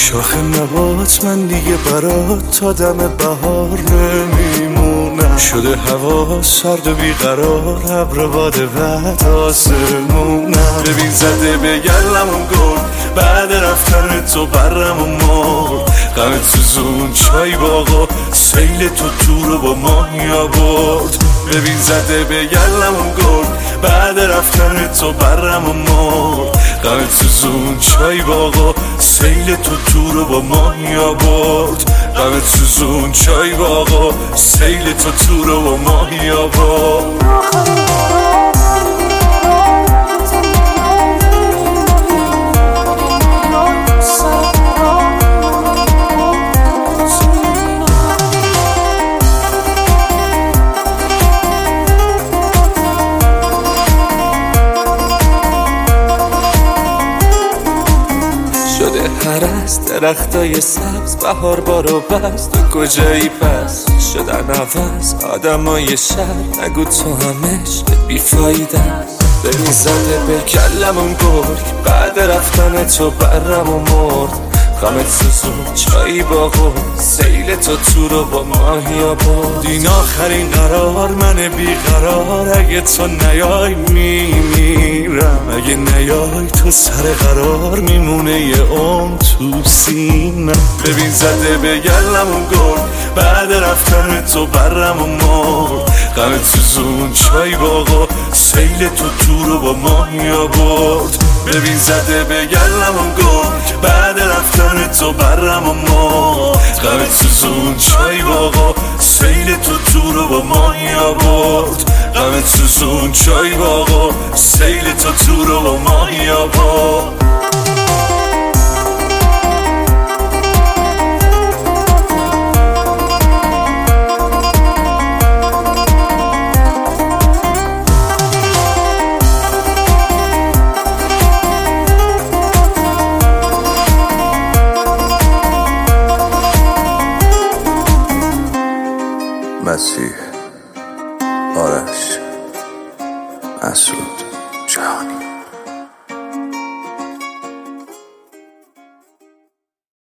شاخ نبات من دیگه برات تا دم بهار نمیمونم. شده هوا سرد و بیقرار، ابر باد بعد آسمونم. ببین زده به گلمون گل، بعد رفتن تو برم و مرد. غم سوزون چای باغا، سیل تو رو با ماهی آورد. ببین زده به گلمون گل، بعد رفتن تو برم و مرد. غم سوزون چای باغا، سیل تو رو با ماهی آورد. غم سوزون چای باغا، سیل تو رو با ماهی آورد. شده هرست درختای سبز، بهار بارو بست. تو کجایی پس؟ شدن عوض آدمای شهر، نگو تو همش بیفایده است. ببین زده به کلمون گرگ، بعد رفتن تو برم و مرد. غمت سوزون چایی باغو، سیل تو رو با ماهی آورد. این آخرین قرار من بیقرار، اگه تو نیای میمیرم. اگه نیای تو سر قرار میمونه یه عمر تو سینم. ببین زده به گلمون گل، بعد رفتن تو برم و مرد. غمت سوزون چای باغا، سیل تو رو با ماهی آورد. ببین زده به گلمون گل، بعد رفتن تو برم و مرد. غمت سوزون چای باغا، سیل تو رو با ماهی آورد. غمت سوزون چای باغا، سیل تو رو با ماهی آورد. مسیح، آرش، مسعود، جهانی.